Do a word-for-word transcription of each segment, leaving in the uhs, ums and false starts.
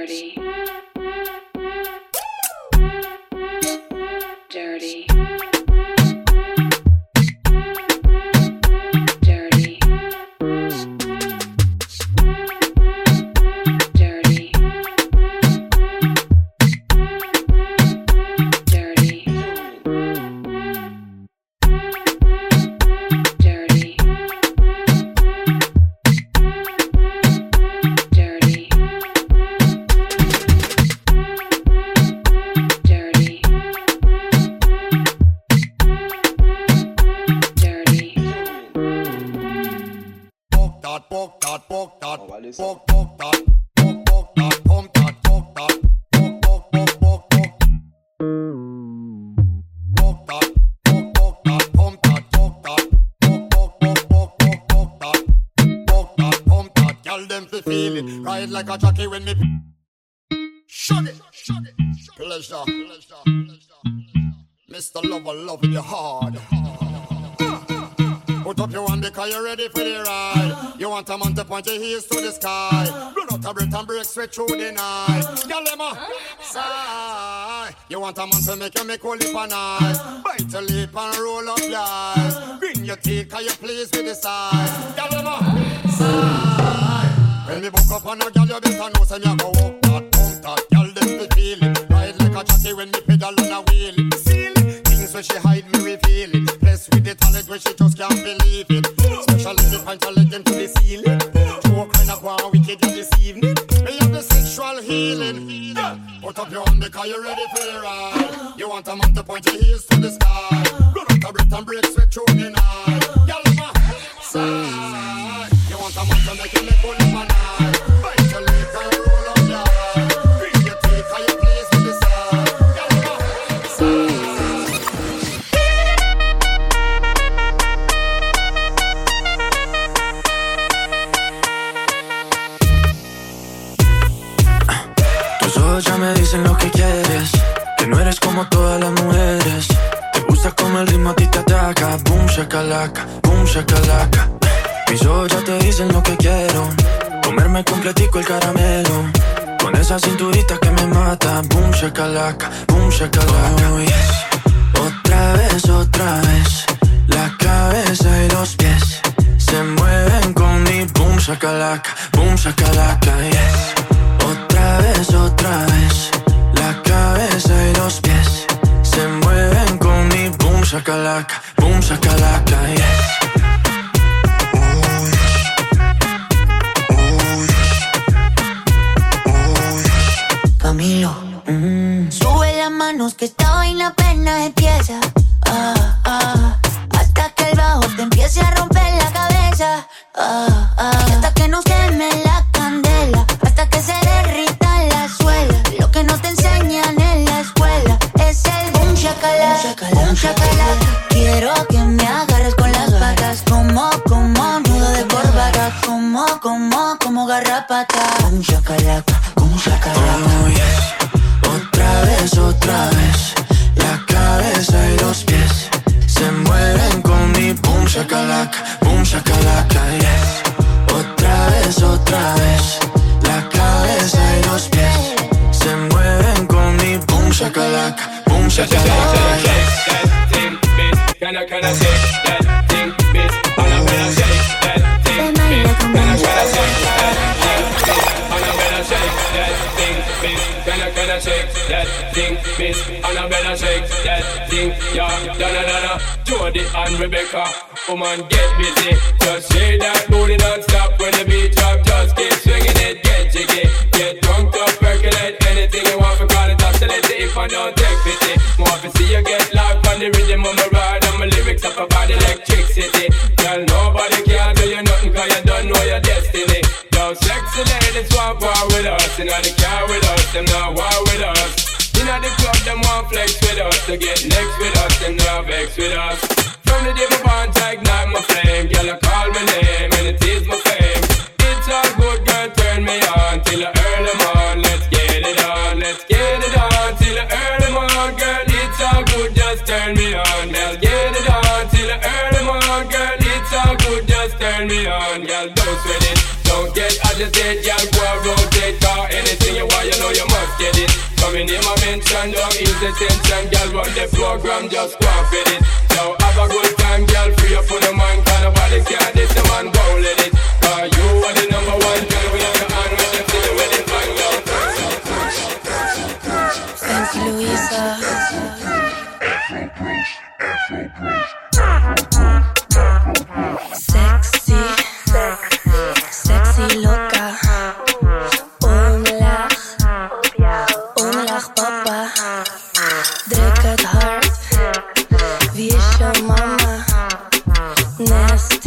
Dirty. Dirty. Dirty. Dirty. Dirty. Dirty. Dirty. Dirty. Dirty. Poke that, poke that, poke that, poke, poke that, poke, poke that, pump that, poke that, poke, poke, poke, poke, poke. Poke that, poke, poke that, pump that, poke that, poke, poke, poke, poke, poke, poke that, poke that, pump that. Girl, them fi feel it, ride like a jockey when me. Shut it, shut it, pleasure, pleasure, pleasure. Mister Lover, loving you hard. Put up your hand because you're ready for the ride. You want a man to point your heels to the sky. Run out a breath and break straight through the night. Girl, them a sigh. You want a man to make you make whole lip and eyes. Bite your lip and roll up your eyes. Grin your teeth cause you're pleased with the size. Girl, them a sigh. When me book up on a girl, you better know say me a go walk that, pump that. Girl, them be feel it. Ride like a jockey when me pedal on a wheel. Seal it. Things where she hide me reveal it. Blessed with the talent where she just can't believe it. Special in the point to let them to the ceiling. Two kind of one wicked you this evening. Me have the sexual healing. Put up your hand because you're ready for the ride. You want a man to point your heels to the sky. Run out a breath and break sweat through the night. Y'all my side. You want a man to make you make one of my night. Bite your lip and roll up your eyes. Bring your teeth cause you pleased with the side. Y'all my side. Ya me dicen lo que quieres, que no eres como todas las mujeres. Te gusta como el ritmo a ti te ataca. Boom shakalaka, boom shakalaka. Mis ojos ya te dicen lo que quiero, comerme completico el caramelo. Con esa cinturita que me mata. Boom shakalaka, boom shakalaka. Oh, yes. Otra vez, otra vez. La cabeza y los pies se mueven con mi boom shakalaka, boom shakalaka, yes. Otra vez, otra vez. La cabeza y los pies se mueven con mi boom shakalaka, boom shakalaka, yes. Oh yes, oh yes, oh yes. Camilo, mm. Sube las manos que esta vaina apenas empieza. Ah, ah. Hasta que el bajo te empiece a romper la cabeza. Ah, ah. Y hasta que nos queme la candela, hasta que se derrita la suela. Lo que no te enseñan en la escuela es el boom shakalaka, boom shakalaka. Quiero que me agarres con las patas, como, como nudo de corbata, como, como, como garrapata. Boom shakalaka, boom shakalaka. Oh yes. Otra vez, otra vez. La cabeza y los pies se mueven con mi boom shakalaka, boom shakalaka, yes. Otra vez, otra vez. La cabeza y los pies se mueven con mi boom shakalaka, boom shakalaka, yes. That thing, bitch, can I, can I say that thing, bitch, and I'm gonna say that thing, bitch, can I, can I say that thing, and I'm gonna say that thing, bitch, can I, can I say that thing, bitch, and I'm gonna say that thing, yeah, Donna, Donna, Jody and Rebecca, woman get busy, just shake that booty non-stop when the beat drop, just keep swinging it, get jiggy, get drunk up, percolate, anything you want, for call it oscillate, if I don't take pity, more to see you get locked on the rhythm of my ride, and my lyrics up about electricity, girl, nobody can do you nothing, cause you don't know your destiny, yo, sexy ladies want war with us, inna the car with us, them not war with us, inna the club, them want flex with us, to get next with us, them not vex with us, from the day my bond to ignite my flame, girl, I call my name, and it is my fame, it's all good, girl, turn me on, till the early morn, let's get it on, let's get it on, till the early morn, girl, it's all good, just turn me on, girl, get it on, till the early morn, girl, it's all good, just turn me on, girl, don't sweat it, don't get agitated. hesitate, girl, go and rotate. Cause anything you want, you know you must get it. Come in here, my mention, don't ease the tension. Girl, run the program, just go and fit it. Now have a good time, girl, free up for the mind. Cause nobody care, this the man, won't let it. Cause you are the number one, girl, we have your hand with them to the wedding bang, girl. Fancy Louisa. Sexy, sexy loca. Omlaag, omlaag papa. Druk het hard. Wie is jouw mama? Nasty,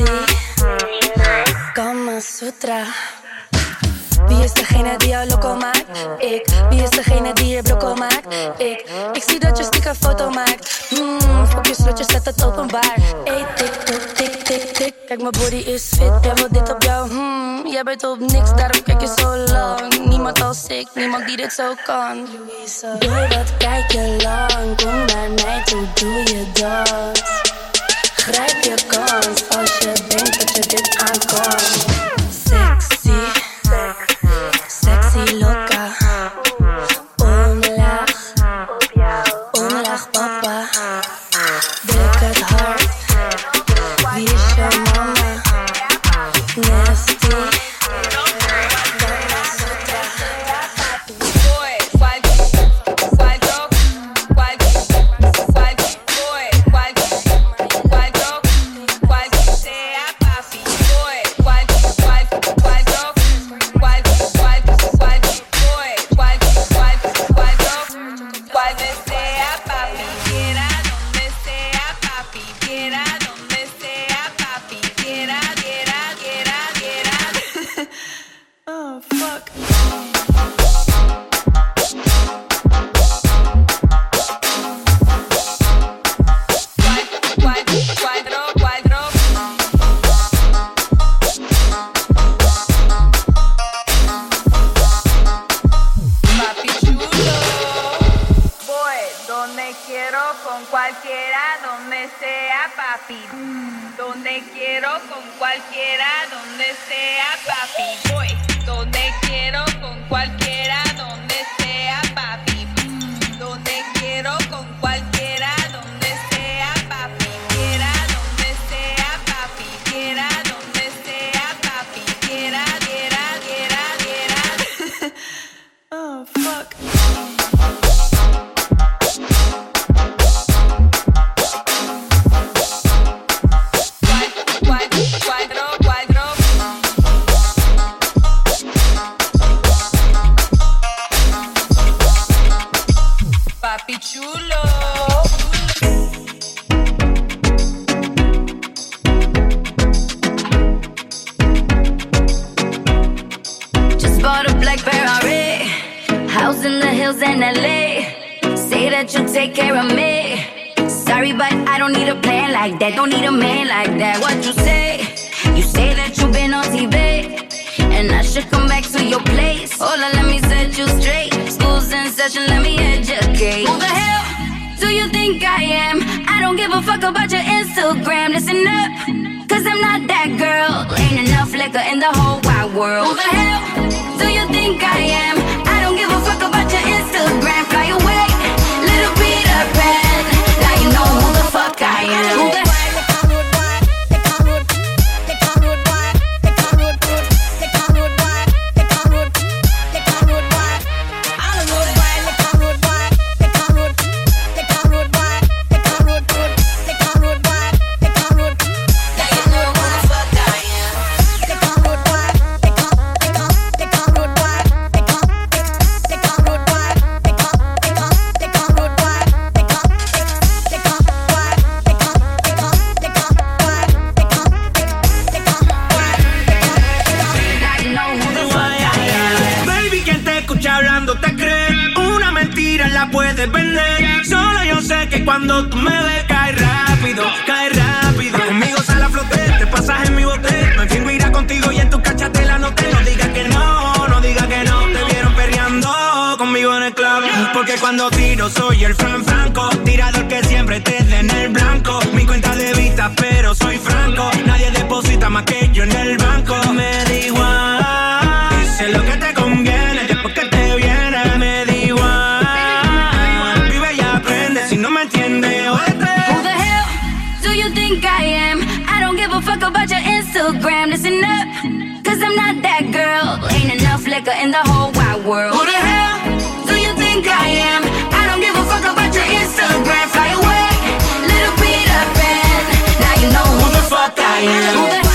Kama Sutra. Wie is degene die jou loco maakt? Ik. Wie is degene die je blokko maakt? Ik. Ik zie dat je stiekem foto maakt. Hmm, fuck je slotje, zet het openbaar. Ey, tik, tok, tik, tik, tik. Kijk, mijn body is fit, jij wil dit op jou. Hmm, jij bent op niks, daarom kijk je zo lang. Niemand als ik, niemand die dit zo kan. Boy, wat kijk je lang? Kom naar mij toe, doe je dans. Grijp je kans als je denkt dat je dit aan kan. Sexy, sexy loca. Omlaag, omlaag papa. Druk het hard. Wie is jouw mama? Nasty. Don't need a man like that. What you say? You say that you've been on T V, and I should come back to your place. Hold on, let me set you straight. School's in session, let me educate. Who the hell do you think I am? I don't give a fuck about your Instagram. Listen up, cause I'm not that girl. Ain't enough liquor in the whole wide world. Who the hell do you think I am? I don't give a fuck about your Instagram. Fly away, little Peter Pan. Now you know who the fuck I am. Who the cuando tú me ves, cae rápido, cae rápido. Conmigo sale a flote, te pasas en mi bote. Me fingo irá contigo y en tu cachatela no te. No digas que no, no digas que no. Te vieron perreando conmigo en el club. Porque cuando tiro soy el Fran Franco, tirador que siempre te dé en el blanco. Mi cuenta de vista, pero soy franco. Nadie deposita más que yo en el banco. Me da igual nigga in the whole wide world. Who the hell do you think I am? I don't give a fuck about your Instagram. Fly away, little Peter Pan. Now you know who the fuck I am. Who the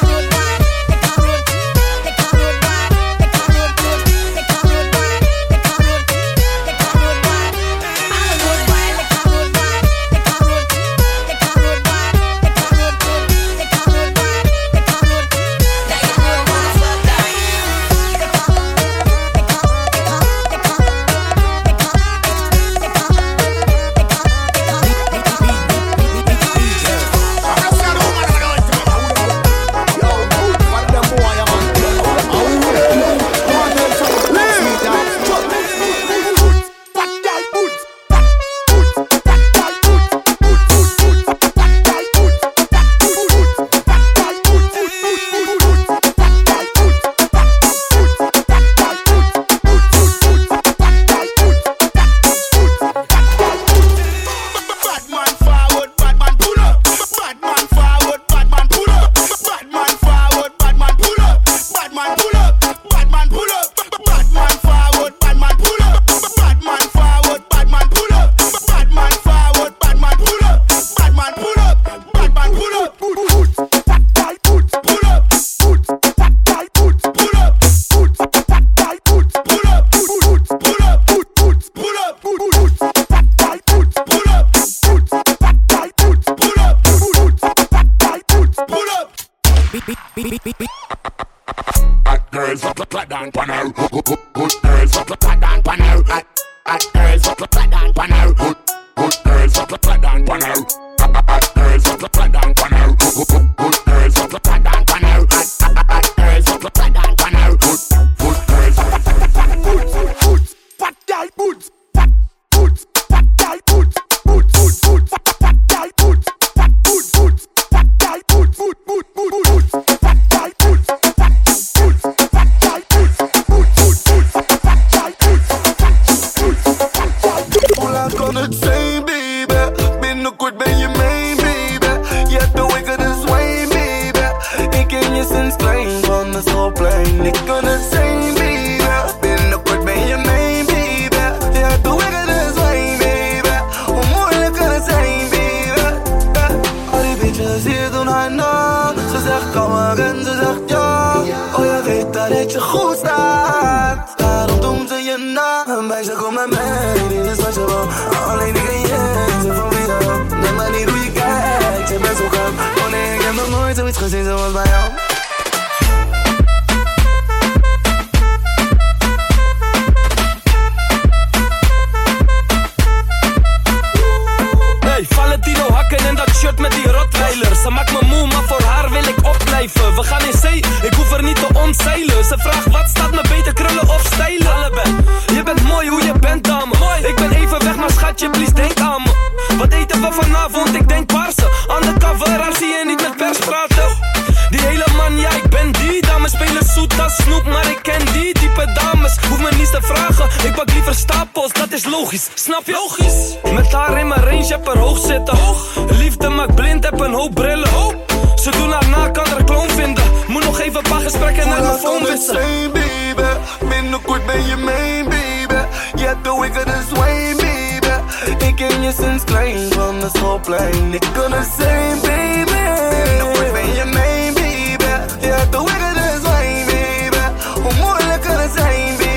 snap je? Logisch. Met haar in mijn range, heb er hoog zitten. Hoog. Liefde maakt blind, heb een hoop brillen. Hoop. Ze doen haar na, kan er kloon vinden. Moet nog even een paar gesprekken naar mijn phone wisselen. Baby, binnenkort ben je mijn baby. Je hebt de wickedest way, baby. Ik ken je sinds klein van de schoolplein. Ik kan het zijn, baby. Binnenkort ben je mijn baby. Je hebt de wickedest way, baby. Hoe moeilijk kan het zijn, baby?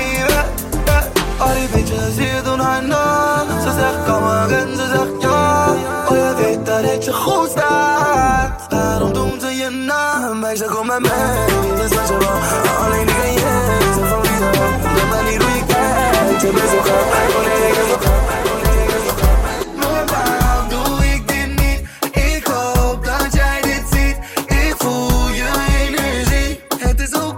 Al die bitches hier doen haar na. Ze zegt kom maar en ze zegt ja. Oh je weet dat het je goed staat. Daarom doen ze je na. Meisje kom met mij, dit is wat je wil. Alleen ik en jij, ze van wie je wil. De manier hoe je kijkt, je bent zo gaaf. Wanneer ik er zo gaaf. Normaal doe ik dit niet. Ik hoop dat jij dit ziet. Ik voel je energie. Het is oké.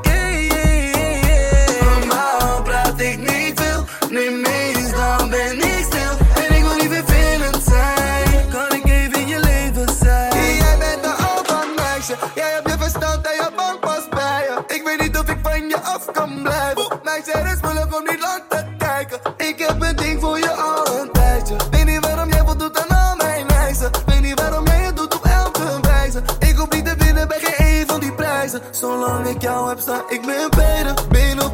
Normaal praat ik niet veel. Nee, meestal ben ik stil. En ik wil niet vervelend zijn. Kan ik even in je leven zijn? Jij bent een opa meisje. Jij hebt je verstand en je bank past bij je. Ik weet niet of ik van je af kan blijven. Meisje, het is moeilijk om niet lang te kijken. Ik heb een ding voor je al een tijdje. Weet niet waarom jij wat doet aan al mijn eisen. Weet niet waarom jij het doet op elke wijze. Ik hoef niet te winnen bij geen een van die prijzen. Zolang ik jou heb, sta ik ben beter. Ben op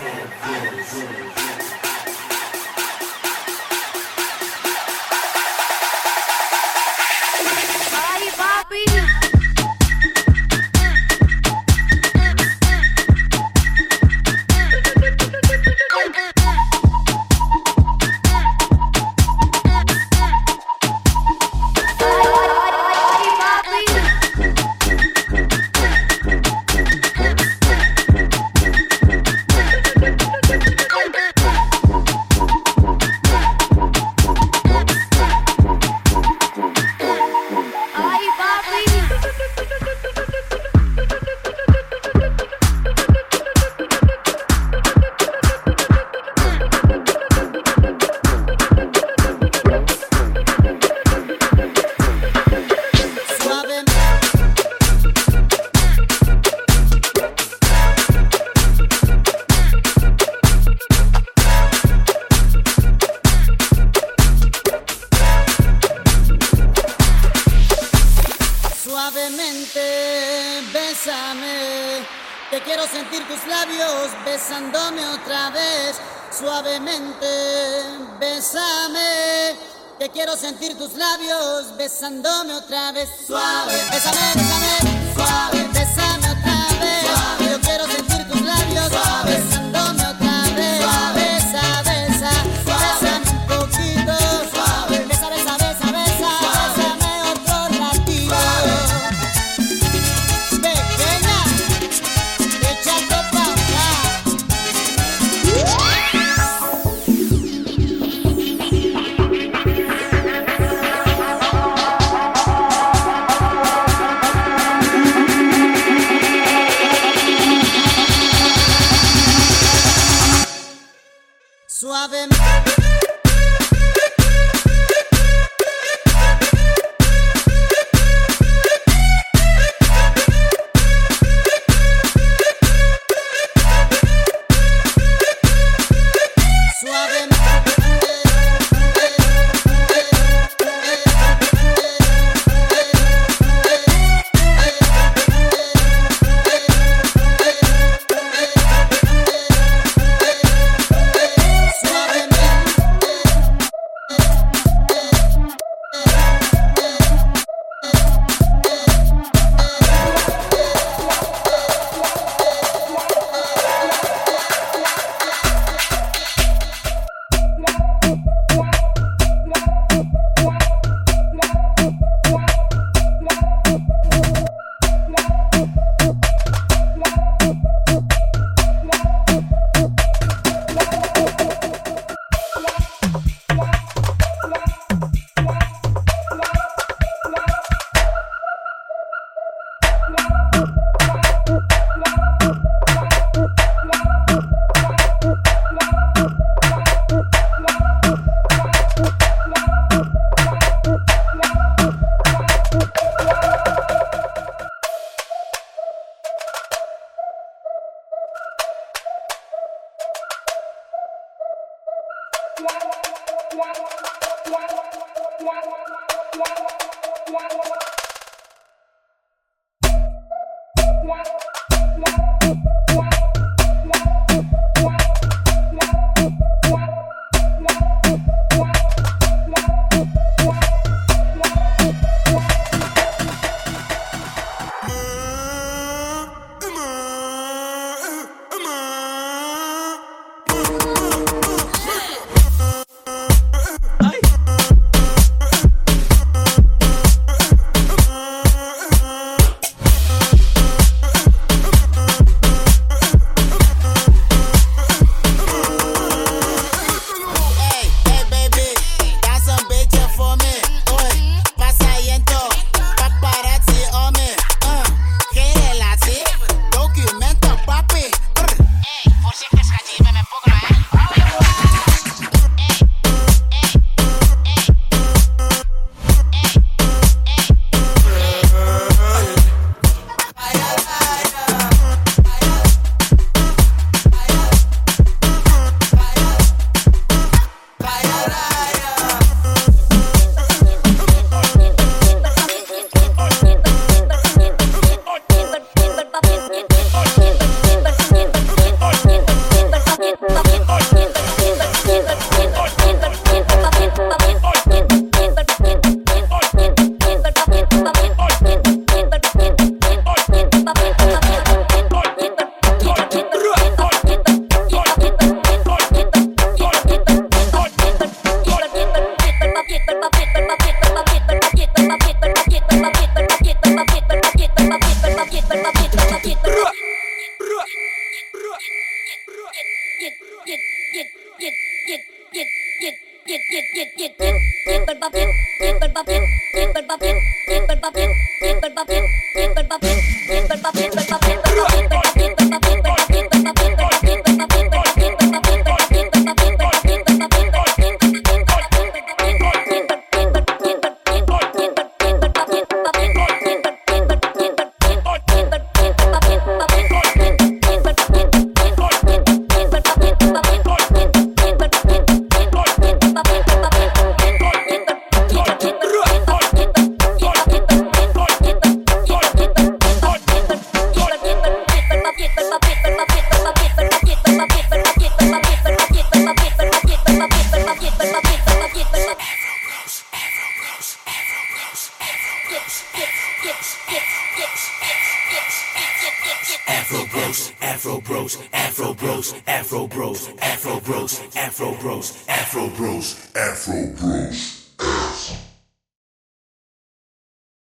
Besándome otra vez, suave, bésame, bésame, suave, bésame otra vez, suave, yo quiero sentir tus labios, suave, besándome otra vez, suave, besa, besa, bésame un poquito, suave, besa, besa, besa, besa, bésame otro ratito, pequeña, échate pa' suavemente. Afro Bros, Afro Bros, Afro Bros, Afro Bros, Afro Bros, Afro Bros, Afro Bros, Afro Bros.